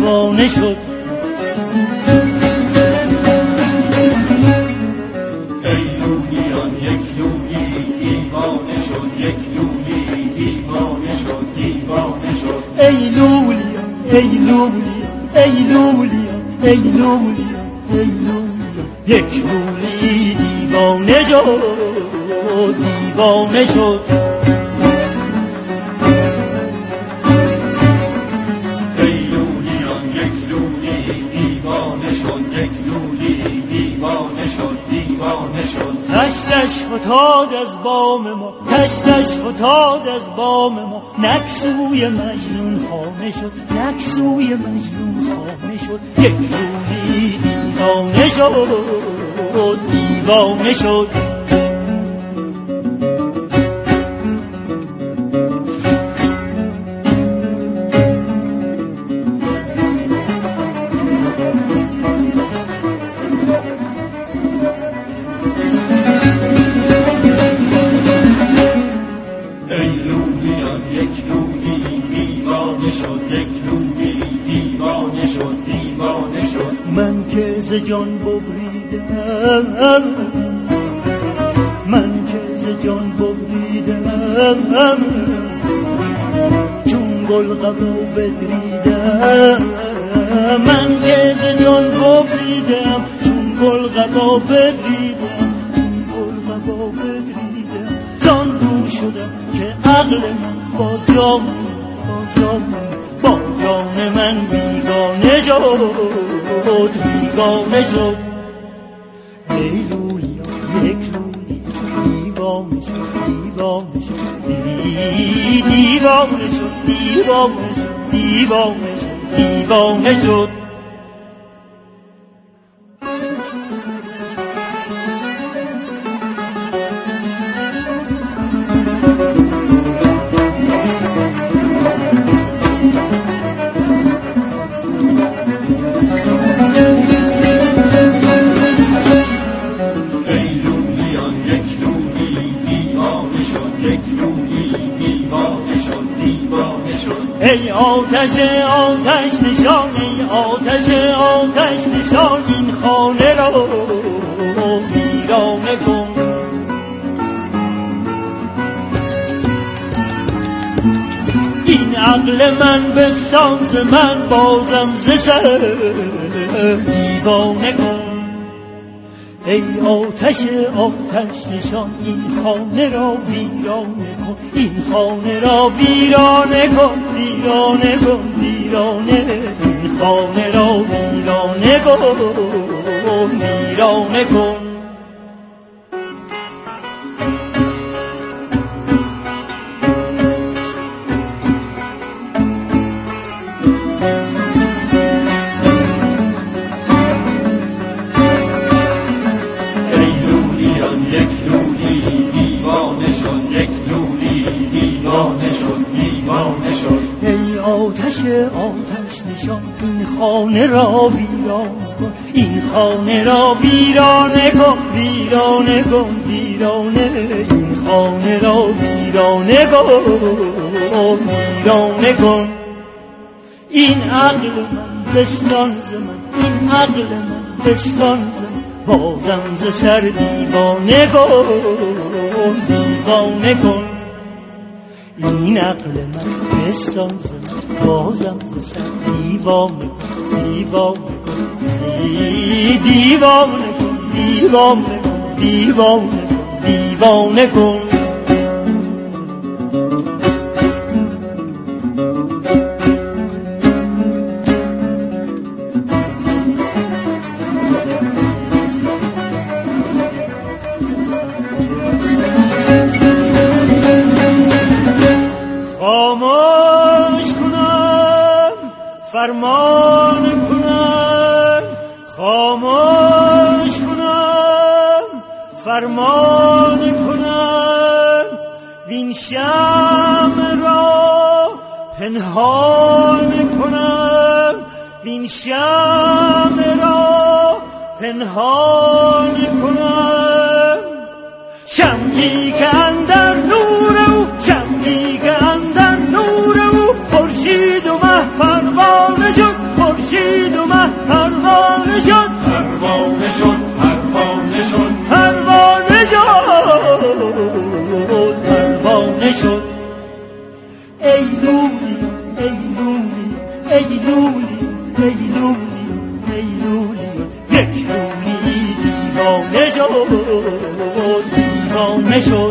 دیوانه شد. ای لولیان یک لولی دیوانه شد، یک لولی دیوانه شد، دیوانه شد. ای لولیان ای لولیان ای لولیان ای لولیان ای لولیان، یک لولی دیوانه شد، دیوانه شد. ای لولیان یک لولی دیوانه شد، یک لولی دیوانه شد، دیوانه شد. تشتش فتاد از بام ما، تشتش فتاد از بام ما، نکسوی مجنون خانه شد، نکسوی مجنون خانه شد. یک لولی دیوانه شد، دیوانه شد. من که ز جان ببریدم، من که ز جان ببریدم، چون گل قبا بدریدم. من که ز جان ببریدم، چون گل قبا بدریدم، چون گل قبا بدریدم. زان رو شدم که عقل من با جان، با جان، با جان من بیگانه شد، بیگانه شد. ای لولیان یک لولی دیوانه شد، دیوانه شد، دیوانه شد، دیوانه شد، دیوانه شد، دیوانه شد. ای آتش آتش نشان، ای آتش آتش نشان، این خانه را ویرانه کن. این عقل من بستان ز من، بازم ز سر دیوانه کن. ای آتش آتش نشان، این خانه را ویرانه کن، این خانه را ویرانه کن، ویرانه کن، ویرانه. این خانه را ویرانه کن، ویرانه کن. ای آتش آتش نشان، این خانه را ویرانه کن، این خانه را ویرانه کن، ویرانه کن، ویرانه. این خانه را ویرانه کن، ویرانه کن. این عقل من بستان ز من، این عقل من بستان ز من، بازم ز سر دیوانه کن، دیوانه کن. این عقل من بستان ز من، بازم ز سر دیوانه کن، دیوانه کن، دیوانه کن، دیوانه کن، دیوانه کن، دیوانه کن. خاموش کنم فرمان کنم، خاموش کنم فرمان کنم. وین شمع را پنهان کنم، وین شمع را پنهان کنم. شمعی که اندر نور او، شمعی که اندر نور او، خورشید و مه پروانه شد، خورشید و مه پروانه شد پروانه شد پروانه شد پروانه شد پروانه شد ای لولی ای لولی ای لولی ای لولی ای لولی یک لولی دیوانه شد دیوانه شد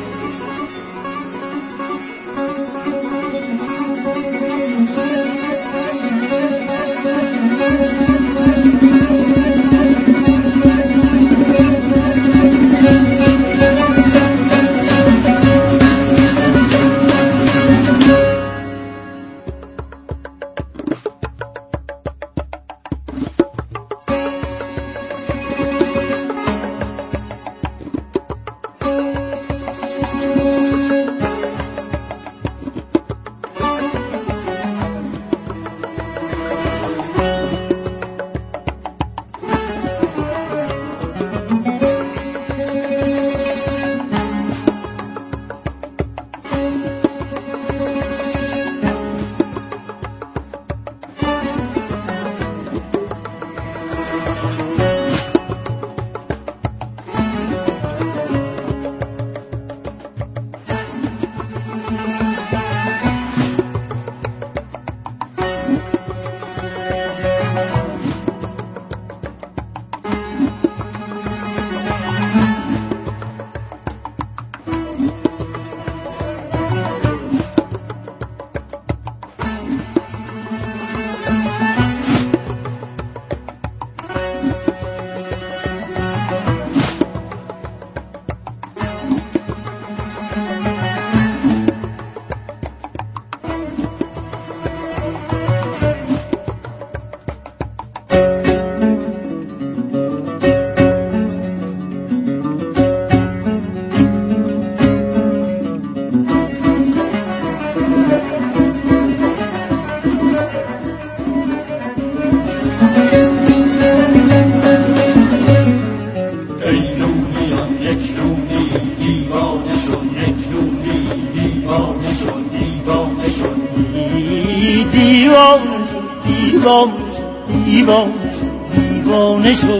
دیوانه شد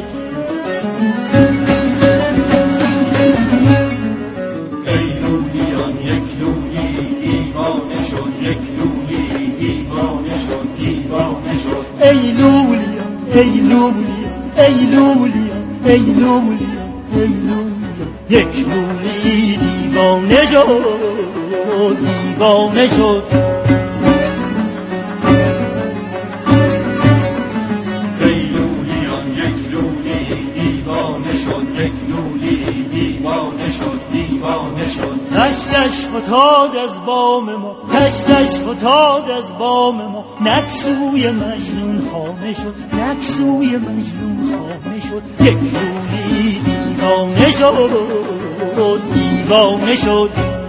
ای لولیان یک لولی دیوانه شد یک لولی دیوانه شد دیوانه شد ای لولیان ای لولیان ای لولیان ای لولیان ای لولیان یک لولی دیوانه شد دیوانه شد تشتش فتاد از بام ما تشتش فتاد از بام ما نکسوی مجنون خانه شد نکسوی مجنون خانه شد یک لولی دیوانه شد دیوانه شد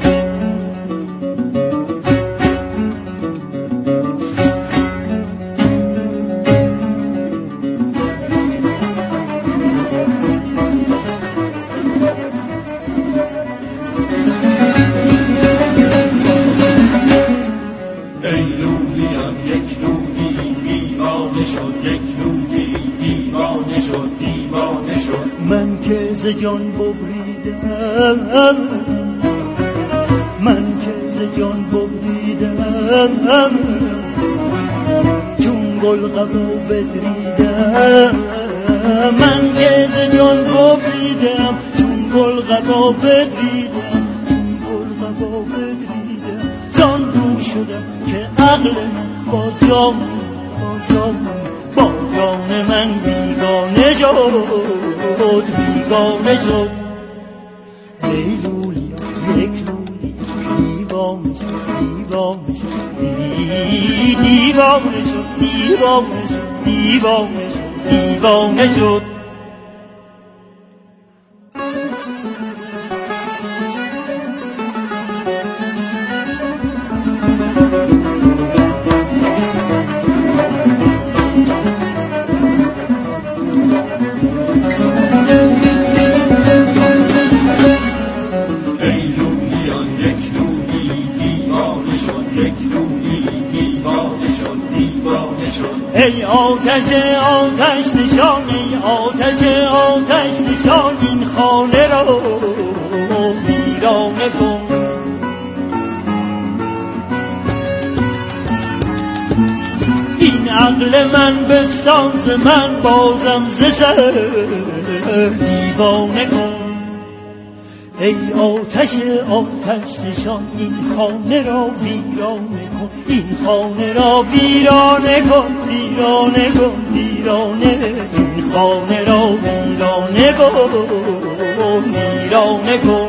من که ز جان ببریدم من که ز جان ببریدم چون گل قبا بدریدم من که ز جان ببریدم چون گل قبا بدریدم چون گل قبا بدریدم زان رو شدم که عقل من با جان با جان من بیگانه شد بیگانه شد ای لولیان یک لولی دیوانه شد دیوانه شد دیوانه شد دیوانه شد دیوانه شد دیوانه شد ای آتش آتش نشان ای آتش آتش نشان این خانه را ویرانه کن. این عقل من بستان ز من بازم ز سر دیوانه کن. ای آتش آتش نشان این خانه را ویرانه کن. این خانه را ویرانه کن ویرانه کن ویرانه. این خانه را ویرانه کن ویرانه کن.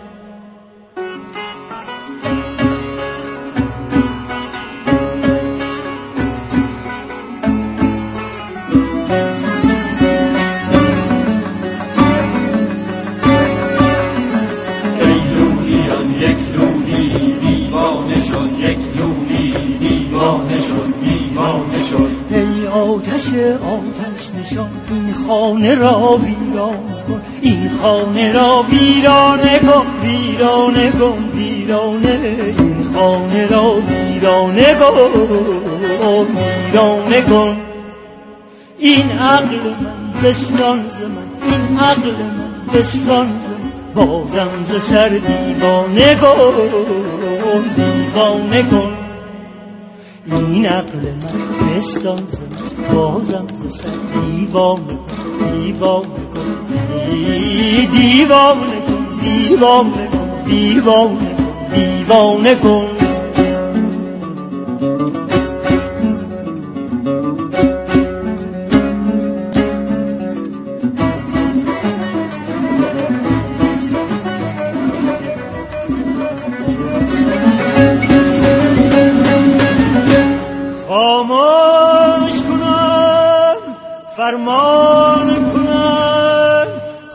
ای آتش آتش نشان این خانه را ویرانه کن. این خانه را ویرانه کن ویرانه کن ویرانه. این خانه را ویرانه کن ویرانه کن. این عقل من بستان ز من این عقل من بستان ز من بازم ز سر دیوانه کن دیوانه کن. این عقل من بستان ز من بازم ز سر دیوانه کن دیوانه کن دیوانه کن دیوانه کن دیوانه کن دیوانه کن. خاموش کنم فرمان کنم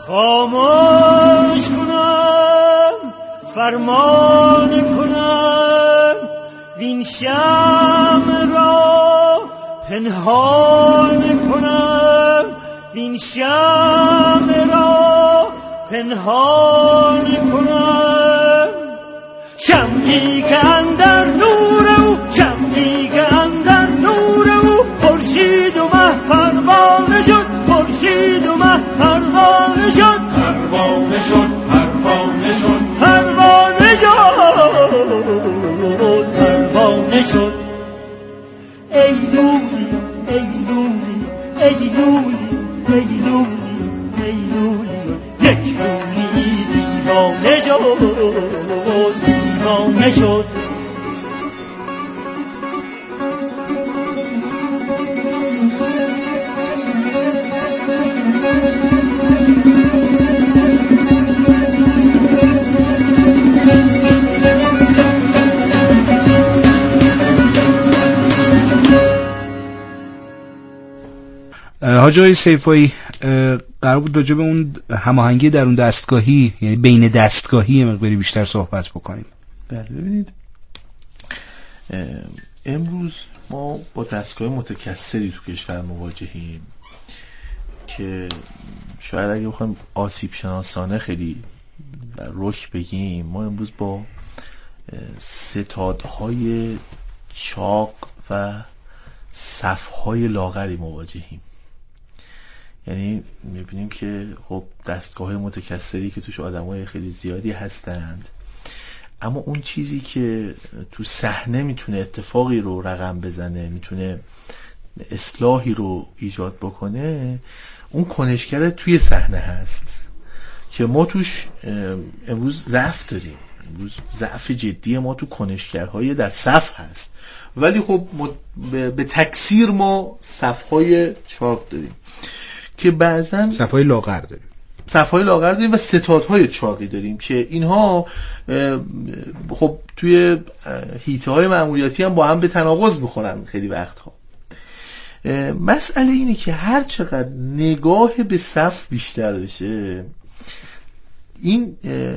خاموش کنم فرمان کنم وین شمع را پنهان کنم وین شمع را پنهان کنم. شمعی که اندر نور او شمعی که اندر نور او خورشید و مه پروانه شد خورشید و مه پروانه شد پروانه شد پروانه شد پروانه شد پروانه شد. ای لولی ای لولی ای لولی ای لولی ای لولی یک لولی دیوانه شد دیوانه شد. حاج آقای سیفایی، قرار بود راجع به اون هماهنگی در اون دستگاهی، یعنی بین دستگاهی مقداری بیشتر صحبت بکنیم. بله ببینید، امروز ما با دستگاه متکثری تو کشور مواجهیم که شاید اگه بخوایم آسیب شناسانه خیلی رک بگیم، ما امروز با ستادهای چاق و صفهای لاغری مواجهیم. یعنی میبینیم که خب دستگاه متکثری که توش آدمای خیلی زیادی هستند، اما اون چیزی که تو صحنه میتونه اتفاقی رو رقم بزنه، میتونه اصلاحی رو ایجاد بکنه، اون کنشگر توی صحنه هست که ما توش امروز ضعف داریم. امروز ضعف جدی ما تو کنشگرهای در صف هست، ولی خب به تکثیر ما صفهای چاق داریم که بعضن صفهای لاغر داریم، صفهای لاغر داریم و ستادهای چاقی داریم که اینها خب توی هیته های مأموریتی هم با هم به تناقض میخورن خیلی وقتها. مسئله اینه که هر چقدر نگاه به صف بیشتر بشه، این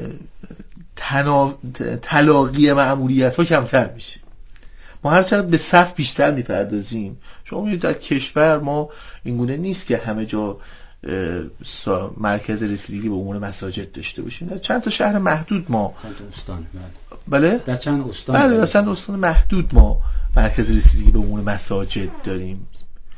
تلاقی مأموریت ها کمتر میشه. ما هر چقدر به صف بیشتر میپردازیم، شما میدونید در کشور ما اینگونه نیست که همه جا مرکز رسیدگی به امور مساجد داشته باشیم. در چند تا شهر محدود ما بله در چند استان بله در چند استان محدود ما مرکز رسیدگی به امور مساجد داریم.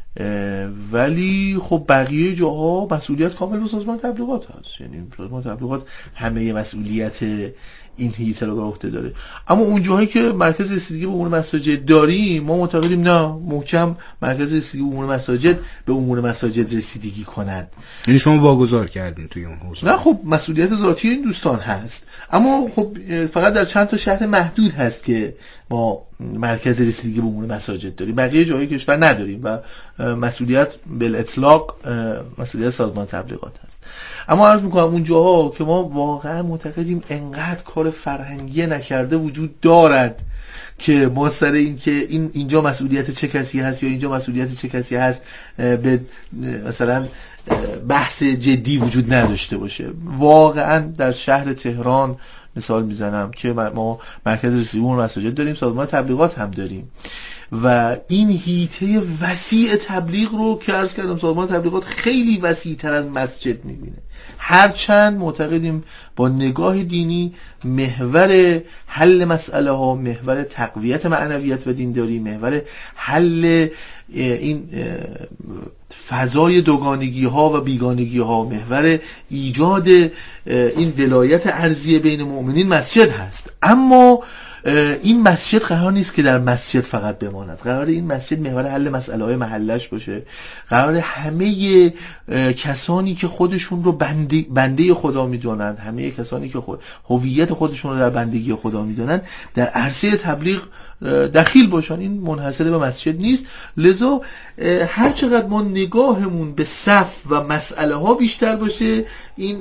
ولی خب بقیه جاها مسئولیت کامل به سازمان تبلیغات هست. یعنی سازمان تبلیغات همه مسئولیت این هیته رو به عهده داره. اما اون جاهایی که مرکز رسیدگی به امور مساجد داریم، ما معتقدیم نه، محکم مرکز رسیدگی به امور مساجد به امور مساجد رسیدگی کند. یعنی شما واگذار کردین توی اون حوزه؟ نه، خب مسئولیت ذاتی این دوستان هست، اما خب فقط در چند تا شهر محدود هست که ما مرکز رسیدگی به امور مساجد داریم، بقیه جای کشور نداریم و مسئولیت بالاطلاق مسئولیت سازمان تبلیغات هست. اما عرض میکنم اون جاها که ما واقعا معتقدیم انقدر کار فرهنگی نکرده وجود دارد که ما سر این که اینجا مسئولیت چه کسی هست یا اینجا مسئولیت چه کسی هست به مثلا بحث جدی وجود نداشته باشه. واقعا در شهر تهران مثال میزنم که ما مرکز رسیدگی به مساجد داریم، سازمان تبلیغات هم داریم و این هیته وسیع تبلیغ رو که عرض کردم سازمان تبلیغات خیلی وسیع تر از مسجد میبینه. هرچند معتقدیم با نگاه دینی محور حل مسئله ها، محور تقویت معنویت و دینداری، محور حل این فضای دوگانگی ها و بیگانگی ها، محور ایجاد این ولایت ارضیه بین مؤمنین مسجد هست. اما این مسجد قرار نیست که در مسجد فقط بماند، قرار این مسجد محور حل مسئله های محلش باشه، قرار همه کسانی که خودشون رو بنده خدا میدونن، همه کسانی که هویت خودشون رو در بندگی خدا میدونن در عرصه تبلیغ دخیل باشن. این منحصر به مسجد نیست. لذا هر چقدر ما نگاهمون به صف و مسئله ها بیشتر باشه، این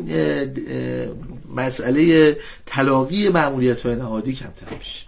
مسئله تلاقی مأموریت های نهادی کمتر میشه.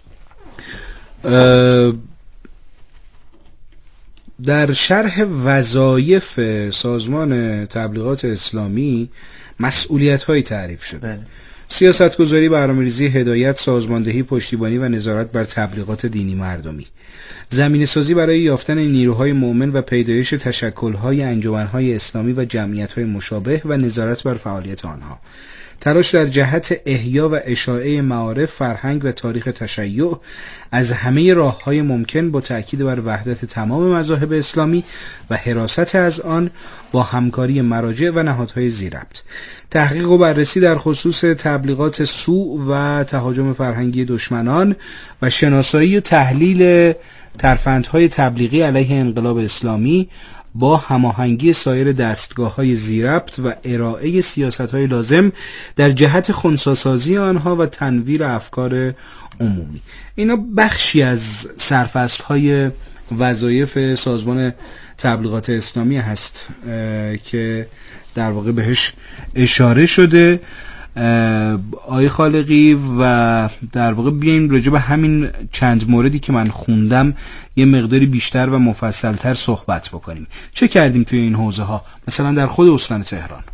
در شرح وظایف سازمان تبلیغات اسلامی مسئولیت های تعریف شده. سیاستگذاری، برنامه‌ریزی، هدایت، سازماندهی، پشتیبانی و نظارت بر تبلیغات دینی مردمی، زمینه‌سازی برای یافتن نیروهای مؤمن و پیدایش تشکل‌های انجمن‌های اسلامی و جمعیت‌های مشابه و نظارت بر فعالیت آنها، تلاش در جهت احیا و اشاعه معارف، فرهنگ و تاریخ تشیع از همه راه‌های ممکن با تأکید بر وحدت تمام مذاهب اسلامی و حراست از آن با همکاری مراجع و نهادهای ذی‌ربط، تحقیق و بررسی در خصوص تبلیغات سوء و تهاجم فرهنگی دشمنان و شناسایی و تحلیل ترفندهای تبلیغی علیه انقلاب اسلامی با هماهنگی سایر دستگاه‌های ذی‌ربط و ارائه سیاست‌های لازم در جهت خنثی‌سازی آنها و تنویر افکار عمومی. اینا بخشی از سرفصل‌های وظایف سازمان تبلیغات اسلامی هست که در واقع بهش اشاره شده. آقای خالقی و در واقع بیایم راجع به همین چند موردی که من خوندم یه مقداری بیشتر و مفصلتر صحبت بکنیم. چه کردیم توی این حوزه ها مثلا در خود استان تهران؟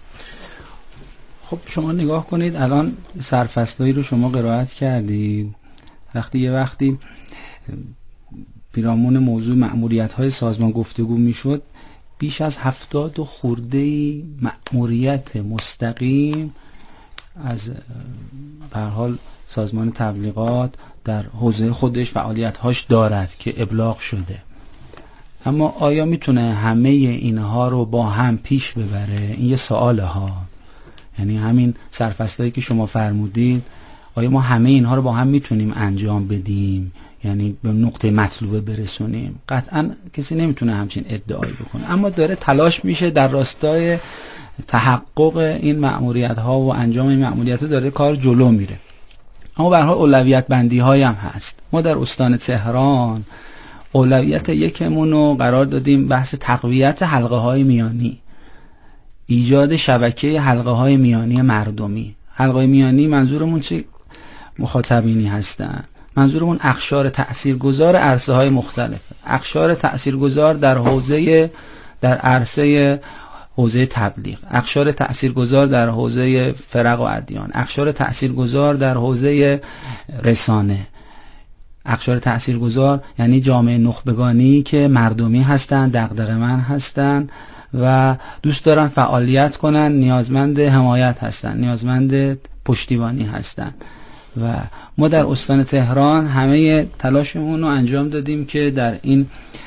خب شما نگاه کنید، الان سرفصلایی رو شما قرائت کردید. یه وقتی پیرامون موضوع مأموریت‌های سازمان گفتگو میشد، بیش از 70 خورده مأموریت مستقیم از به هر حال سازمان تبلیغات در حوزه خودش فعالیت‌هاش دارد که ابلاغ شده. اما آیا میتونه همه اینها رو با هم پیش ببره؟ این یه سواله ها. یعنی همین سرفصلایی که شما فرمودید، آیا ما همه اینها رو با هم میتونیم انجام بدیم؟ یعنی به نقطه مطلوبه برسونیم؟ قطعا کسی نمیتونه همچین ادعایی بکنه، اما داره تلاش میشه در راستای تحقق این مأموریت ها و انجام این مأموریت ها، داره کار جلو میره. اما به هر حال اولویت بندی هایی هم هست. ما در استان تهران اولویت یکمون رو قرار دادیم بحث تقویت حلقه های میانی، ایجاد شبکه حلقه های میانی مردمی. حلقه میانی منظورمون چه مخاطبینی هستن؟ منظورمون اقشار تأثیرگذار عرصه های مختلف، اقشار تأثیرگذار در عرصه حوزه تبلیغ، اقشار تأثیرگذار در حوزه فرق و ادیان، اقشار تأثیرگذار در حوزه رسانه، اقشار تأثیرگذار یعنی جامعه نخبگانی که مردمی هستن، دغدغه‌مند هستن و دوست دارن فعالیت کنن، نیازمند حمایت هستن، نیازمند پشتیبانی هستن. و ما در استان تهران همه تلاشمون رو انجام دادیم که در این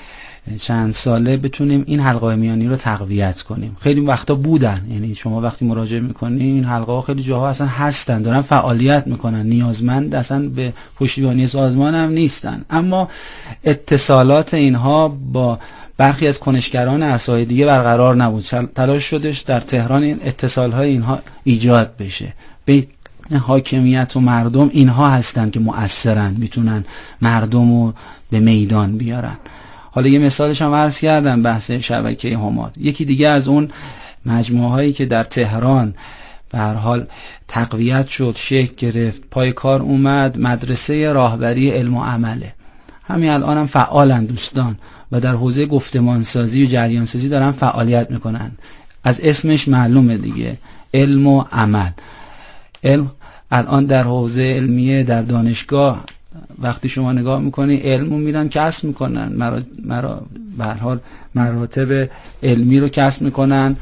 چند ساله بتونیم این حلقه‌های میانی رو تقویت کنیم. خیلی وقتا بودن، یعنی شما وقتی مراجعه میکنین این حلقه‌ها خیلی جاها اصلا هستن، دارن فعالیت میکنن، نیازمند اصلا به پشتیبانی سازمان هم نیستن، اما اتصالات اینها با برخی از کنشگران عرصه‌های دیگه برقرار نبود. تلاش شدش در تهران این اتصال‌های اینها ایجاد بشه. به حاکمیت و مردم اینها هستن که مؤثرن، میتونن مردم رو به میدان بیارن. حالا یه مثالش هم عرض کردم، بحث شبکه حماد. یکی دیگه از اون مجموعه هایی که در تهران به هر حال تقویت شد، شکل گرفت، پای کار اومد، مدرسه راهبری علم و عمله. همین الان هم فعالن دوستان و در حوزه گفتمانسازی و جریانسازی دارن فعالیت میکنن. از اسمش معلومه دیگه، علم و عمل. علم الان در حوزه علمیه در دانشگاه وقتی شما نگاه میکنی علمو میرن کسب میکنن، به هر حال مراتب علمی رو کسب میکنن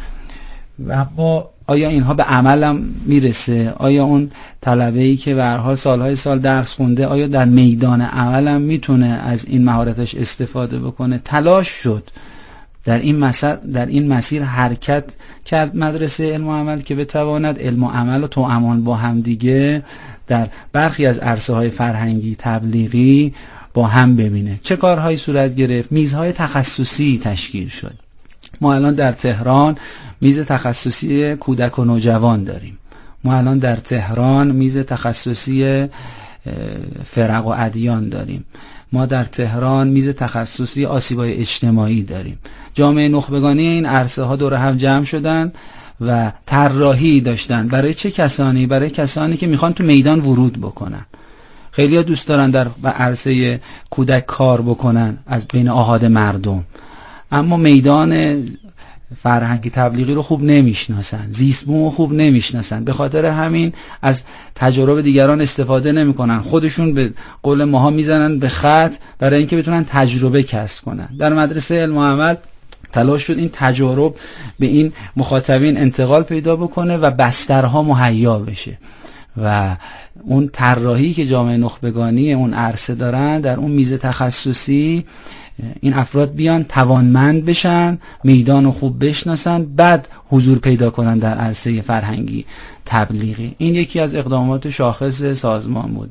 و اما آیا اینها به عمل هم میرسه؟ آیا اون طلبه‌ای که به هر حال سالهای سال درس خونده آیا در میدان عمل هم میتونه از این مهارتش استفاده بکنه؟ تلاش شد در این مسیر حرکت کرد مدرسه علم و عمل که بتواند علم و عمل و توامان با هم دیگه در برخی از عرصه‌های فرهنگی تبلیغی با هم ببینه. چه کارهایی صورت گرفت؟ میزهای تخصصی تشکیل شد. ما الان در تهران میز تخصصی کودک و نوجوان داریم. ما الان در تهران میز تخصصی فرق و ادیان داریم. ما در تهران میز تخصصی آسیب‌های اجتماعی داریم. جامعه نخبگانی این عرصه ها دور هم جمع شدن و طراحی داشتن. برای چه کسانی؟ برای کسانی که میخوان تو میدان ورود بکنن. خیلی ها دوست دارن در عرصه کودک کار بکنن از بین آحاد مردم، اما میدان فرهنگی تبلیغی رو خوب نمیشناسن، زیست بوم رو خوب نمیشناسن. به خاطر همین از تجارب دیگران استفاده نمیکنن، خودشون به قول ماها میزنن به خط برای اینکه بتونن تجربه کسب کنن. در مدرسه علم و عمل تلاش شد این تجارب به این مخاطبین انتقال پیدا بکنه و بسترها مهیا بشه و اون طراحی که جامعه نخبگانی اون عرصه دارن در اون میز تخصصی این افراد بیان توانمند بشن، میدان رو خوب بشناسن، بعد حضور پیدا کنن در عرصه فرهنگی تبلیغی. این یکی از اقدامات شاخص سازمان بود.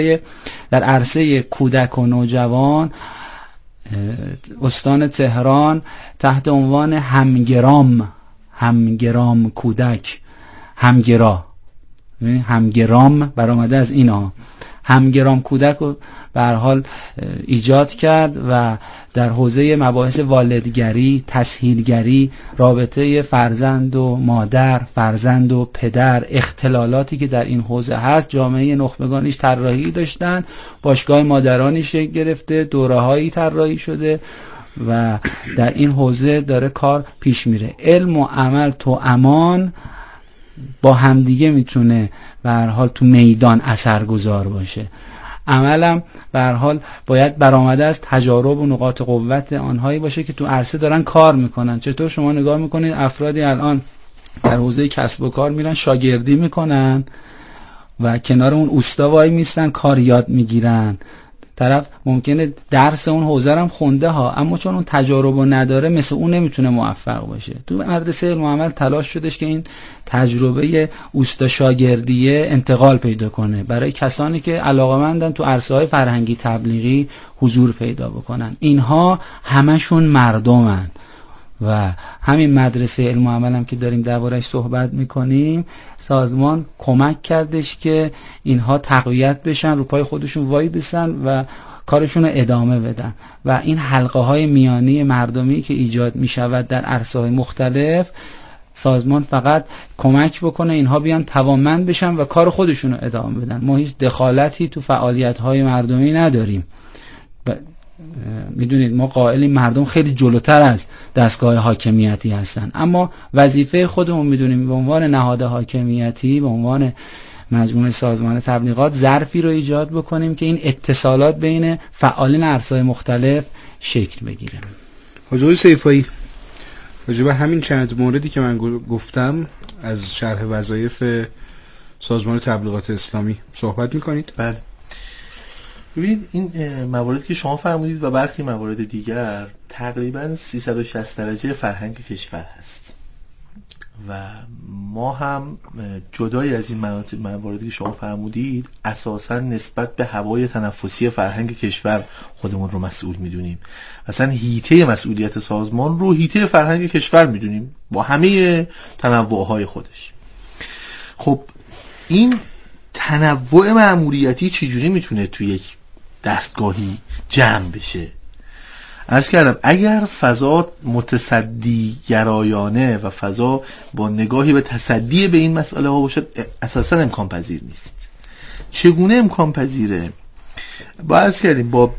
در عرصه کودک و نوجوان استان تهران تحت عنوان همگرام کودک، همگرام برآمده از اینا، همگرام کودک رو به هر حال ایجاد کرد و در حوزه مباحث والدگری، تسهیلگری، رابطه فرزند و مادر، فرزند و پدر، اختلالاتی که در این حوزه هست، جامعه نخبگانیش طراحی داشتن، باشگاه مادرانی شکل گرفته، دوره‌هایی طراحی شده و در این حوزه داره کار پیش میره. علم و عمل تو امان با همدیگه میتونه به هر حال تو میدان اثرگذار باشه. عملم به هر حال باید برآمده از تجارب و نقاط قوت آنهایی باشه که تو عرصه دارن کار میکنن. چطور شما نگاه میکنید افرادی الان در حوزه کسب و کار میرن شاگردی میکنن و کنار اون اوستا وای میستن کار یاد میگیرن. طرف ممکنه درس اون حوزه هم خونده ها، اما چون اون تجارب نداره مثل اون نمیتونه موفق باشه. تو مدرسه علم و عمل تلاش شدش که این تجربه اوستا شاگردیه انتقال پیدا کنه برای کسانی که علاقه‌مندن تو عرصه‌های فرهنگی تبلیغی حضور پیدا بکنن. اینها همشون مردمن و همین مدرسه علم و عمل هم که داریم درباره‌اش صحبت میکنیم سازمان کمک کردش که اینها تقویت بشن، رو پای خودشون وای بسن و کارشون رو ادامه بدن و این حلقه های میانی مردمی که ایجاد میشود در عرصه های مختلف سازمان فقط کمک بکنه اینها بیان توانمند بشن و کار خودشون رو ادامه بدن. ما هیچ دخالتی تو فعالیت های مردمی نداریم. میدونید ما قائلیم مردم خیلی جلوتر از دستگاه حاکمیتی هستن، اما وظیفه خودمون میدونیم به عنوان نهاد حاکمیتی، به عنوان مجموعه سازمان تبلیغات ظرفی رو ایجاد بکنیم که این اتصالات بین فعالین عرصه‌های مختلف شکل بگیره. حاجی سیفایی راجع به همین چند موردی که من گفتم از شرح وظایف سازمان تبلیغات اسلامی صحبت میکنید؟ بله. ببینید این مواردی که شما فرمودید و برخی موارد دیگر تقریبا 360 درجه فرهنگ کشور هست و ما هم جدای از این مواردی که شما فرمودید اساسا نسبت به هوای تنفسی فرهنگ کشور خودمون رو مسئول میدونیم. مثلا حیطه مسئولیت سازمان رو حیطه فرهنگ کشور میدونیم با همه تنوعهای خودش. خب این تنوع مأموریتی چجوری میتونه توی یک دستگاهی جمع بشه؟ عرض کردم اگر فضا متصدی گرایانه و فضا با نگاهی به تصدی به این مسئله ها باشد اساسا امکان پذیر نیست. چگونه امکان پذیره؟ با عرض کردیم با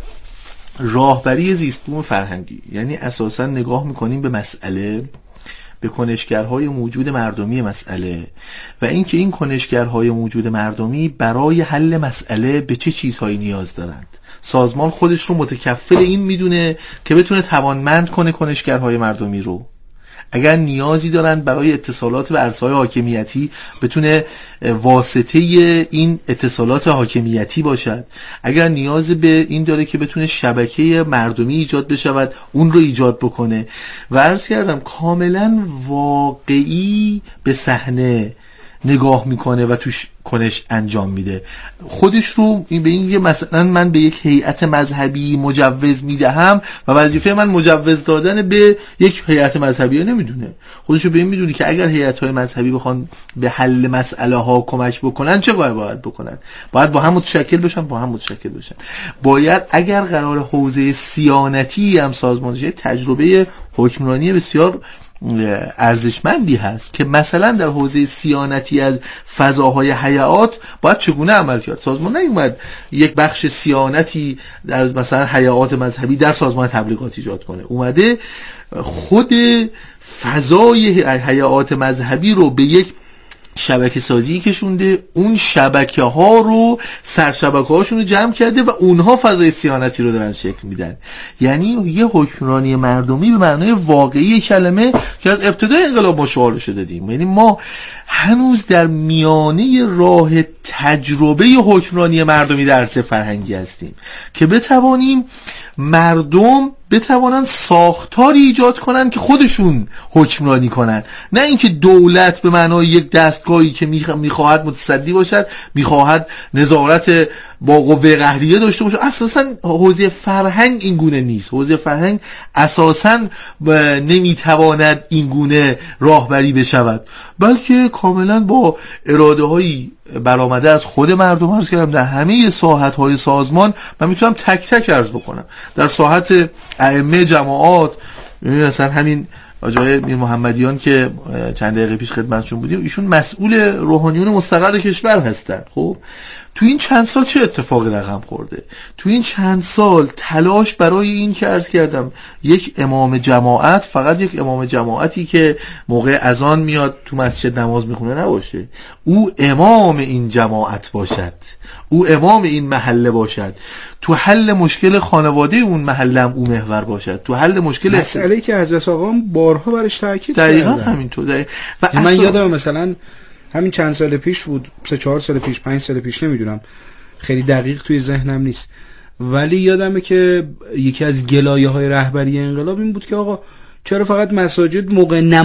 راهبری زیستبوم فرهنگی، یعنی اساسا نگاه میکنیم به مسئله، به کنشگرهای موجود مردمی مسئله و اینکه این کنشگرهای موجود مردمی برای حل مسئله به چه چیزهایی نیاز دارند. سازمان خودش رو متکفل این میدونه که بتونه توانمند کنه کنشگرهای مردمی رو. اگر نیازی دارند برای اتصالات به عرصه‌های حاکمیتی بتونه واسطه این اتصالات حاکمیتی باشد. اگر نیاز به این داره که بتونه شبکه مردمی ایجاد بشود اون رو ایجاد بکنه و عرض کردم کاملا واقعی به صحنه نگاه میکنه و توش کنش انجام میده. خودش رو به این مثلا من به یک هیئت مذهبی مجوز میدهم و وظیفه من مجوز دادن به یک هیئت مذهبی نمیدونه. خودش رو به این میدونه که اگر هیئت‌های مذهبی بخوان به حل مسئله ها کمک بکنن چه باید بکنن؟ باید با هم متشکل بشن. باید اگر قرار حوزه صیانتی هم سازمانش تجربه حکمرانی بسیار ارزشمندی هست که مثلا در حوزه صیانتی از فضاهای حیات باید چگونه عمل کرد. سازمان نیومد یک بخش صیانتی از مثلا حیات مذهبی در سازمان تبلیغات ایجاد کنه، اومده خود فضای حیات مذهبی رو به یک شبکه سازی کشونده، اون شبکه ها رو سرشبکه هاشون رو جمع کرده و اونها فضای صیانتی رو دارن شکل میدن. یعنی یه حکمرانی مردمی به معنای واقعی کلمه که از ابتدای انقلاب ما شعارش دادیم. یعنی ما هنوز در میانه راه تجربه حکمرانی مردمی در عرصه فرهنگی هستیم که بتوانیم مردم بتوانند ساختاری ایجاد کنند که خودشون حکمرانی کنند، نه اینکه دولت به معنای یک دستگاهی که میخواهد متصدی باشد، میخواهد نظارت با قوه قهریه داشته باشه. اساسا حوزه فرهنگ این گونه نیست. حوزه فرهنگ اساسا نمیتواند این گونه راهبری بشود، بلکه کاملا با اراده هایی برآمده از خود مردم. عرض کردم در همه ساحت های سازمان من میتونم تک تک عرض بکنم. در ساحت ائمه جماعات مثلا همین آقای میر محمدیان که چند دقیقه پیش خدمتشون بودیم، ایشون مسئول روحانیون مستقر کشور هستن. خب تو این چند سال چه اتفاقی رقم خورده؟ تو این چند سال تلاش برای این که عرض کردم یک امام جماعت فقط یک امام جماعتی که موقع اذان میاد تو مسجد نماز میخونه نباشه، او امام این جماعت باشد، او امام این محله باشد، تو حل مشکل خانواده اون محله هم او محور باشد، تو حل مشکل مسئله که حضرت آقا بارها برش تاکید دقیقاً همینطور. و من یادم مثلا همین چند سال پیش بود، 3-4 سال پیش، 5 سال پیش، نمیدونم خیلی دقیق توی ذهنم نیست، ولی یادمه که یکی از گلایه‌های رهبری انقلاب این بود که آقا چرا فقط مساجد موقع